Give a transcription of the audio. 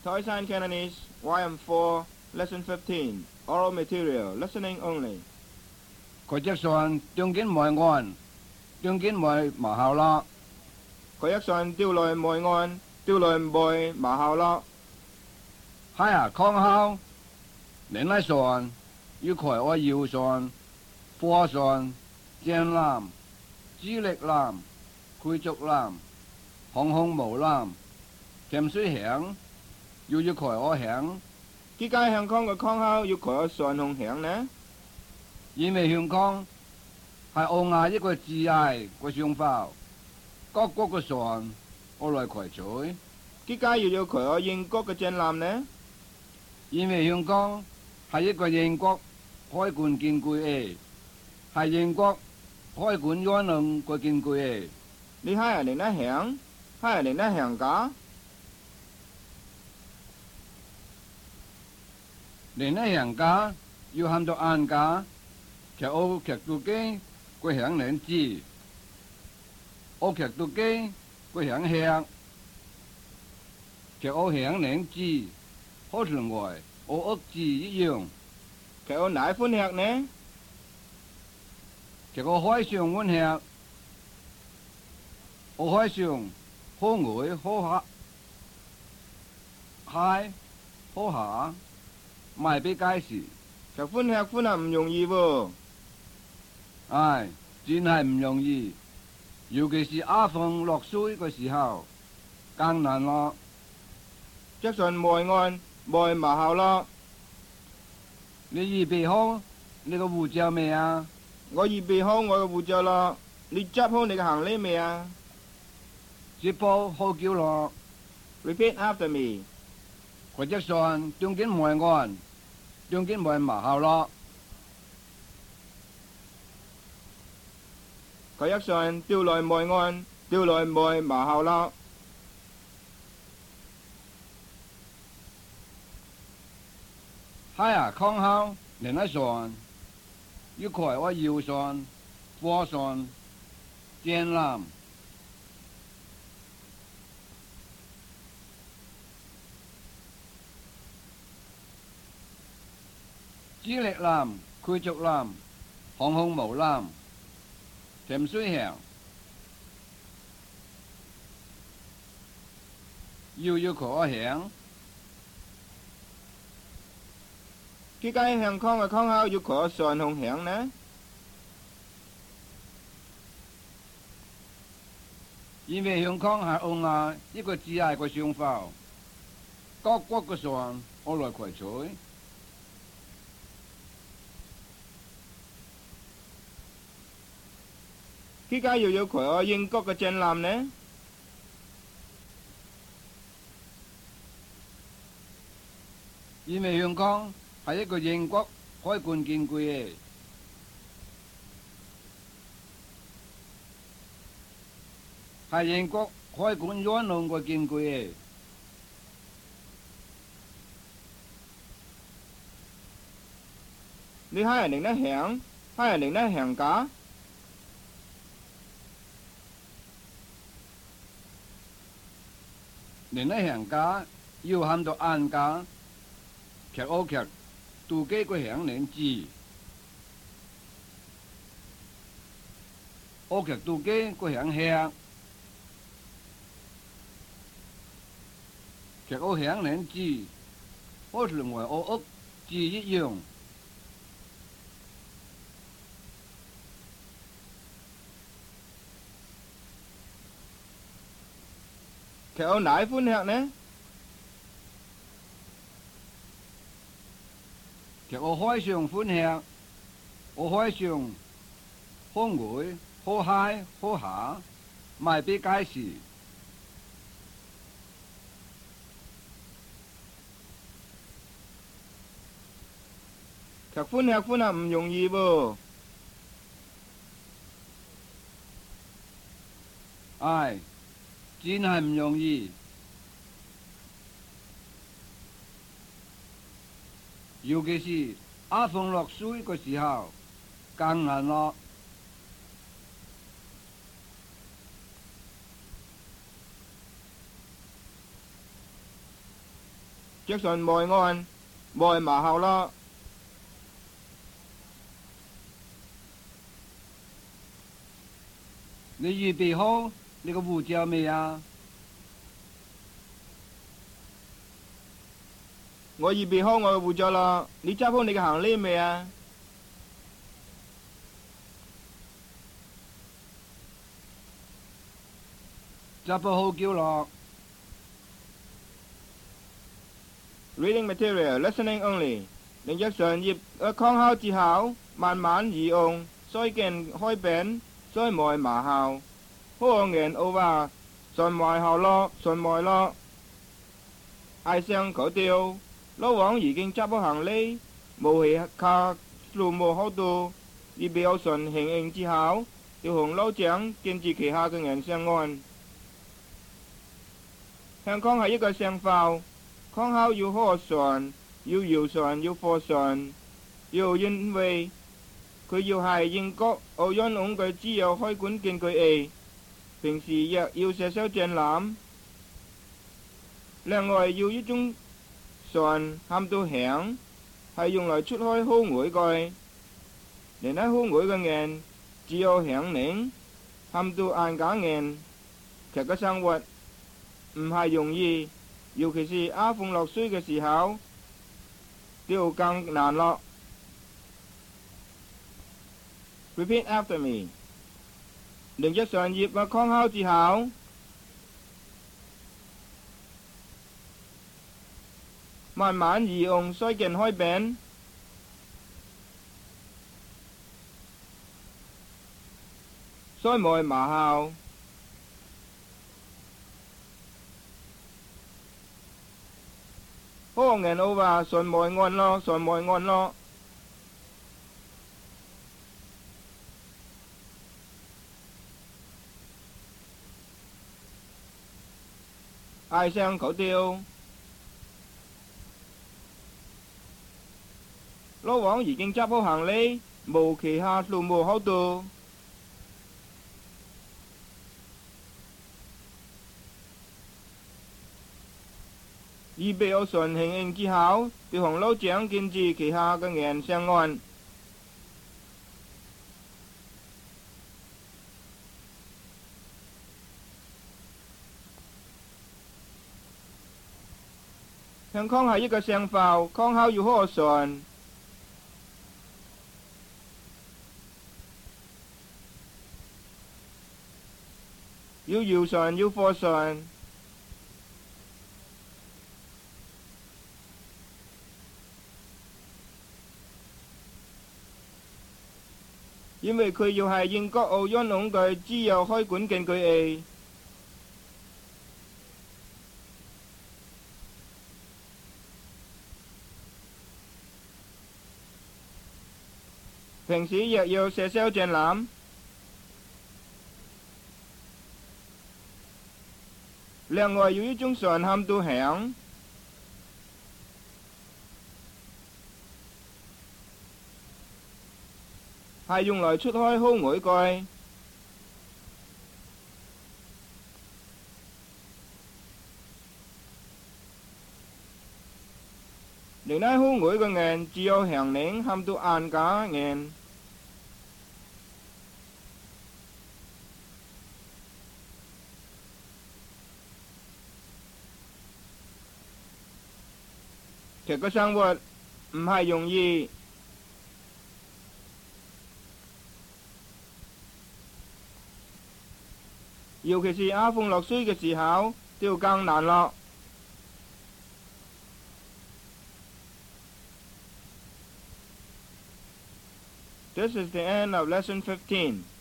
Toys and Cantonese, YM4, Lesson 15, Oral Material, Listening Only. 佢只上中間內岸，中間內麻校啦。 佢一上丟來梅岸，丟來梅麻校啦。 嗨呀，康校，另一上要佢我腰上、貨上、正南、主力南、貴族南、航空母南、潛水響，要佢我響。 點解香港嘅康校要佢我上紅響呢？ 因為香港係澳亞一個自愛嘅想法，各國嘅船我來攜取。 點解要佢我英國嘅戰艦呢？ 因為香港係一個英國海軍建國嘅，係英國海軍遠能嘅建國嘅。 你係人哋響，係人哋響架。 人哋響架要喊到硬架。其實劇到機，佢響兩字；我劇到機，佢響響。其實我響兩字，好似外我屋字一樣。 其實我哪款響呢？ 其實我海上款響，我海上好外好下，海好下，賣俾街市。 其實款響唔容易喎。 唉，真係唔容易，尤其是阿鳳落水嘅時候，更難咯。 即上梅岸梅麻校啦。 你預備好你個護照未啊？ 我預備好我嘅護照啦。你執好你嘅行李未啊？ 接報好叫咯。 Repeat after me。 佢即上中間梅岸，中間梅麻校咯。 佢一上丟來梅岸，丟來梅麻校啦。 係啊，康校另一上，要佢我腰上、貨上、正南、主力南、貴族南、航空母南。潛水響，要佢我響。 點解香港嘅康校要佢我上紅響呢？ 因為香港係澳亞一個自愛嘅想法，各國嘅船我來攜取。 點解要佢我英國嘅戰艦呢？ 因為香港係一個英國海軍建國嘅，係英國海軍遠能嘅建國嘅。 你係人哋響，係人哋響架。 另一響架要喊到硬架，劇我劇杜基個響兩字，我劇杜基個響響，劇我響兩字，好似我屋字一樣。 其實我哪款響呢？ 其實我海上歡慶，我海上好外好嗨好下，賣俾街市。 其實歡慶唔容易喎。 唉，真係唔容易。尤其是阿鳳落水嘅時候，更難咯。 着順內岸內麻後咯。 你預備好你個護照未啊？ 我預備好我嘅護照啦，你執好你嘅行李未啊？ 執好叫落。 Reading material, listening only。另一上頁嘅框考字考，慢慢移用，所見開扁，所外麻校，好言奧話，順外校咯，順外咯。嗌聲口調，老王已經執好行李，無氣卡路無好到，預備好順行應之後，調紅老蔣建至旗下嘅人相安。香港係一個聲法，腔口要和順，要搖順，要和順，要因為佢要係英國奧運用嘅只有開館見佢 A， 平時亦要寫手正攬。另外要一種順喊到響，係用來出開好外句，連喺好外嘅人只有響鈴喊到硬假人，其實嘅生活唔係容易，尤其是啱風落水嘅時候，就更難咯。Repeat after me。另一上頁嘅框考字考，慢慢移用衰見開扁，衰外麻校。好人我話順外岸咯，順外岸咯。嗌聲口調，老王已經執好行李，無旗下路無好到。預備好順行應之後，調紅老蔣建至旗下嘅人相安。香港係一個聲法，腔口要和順，要搖順，要和順。因為佢要係英國奧運用嘅只有開館見佢 A。平時亦要寫手正攬。另外要一種順喊到響，係用來出開好外句，連喺好外嘅人只有響鈴喊到硬假人。其實個生活唔係容易，尤其是啱風落水嘅時候，就更難咯。This is the end of lesson 15.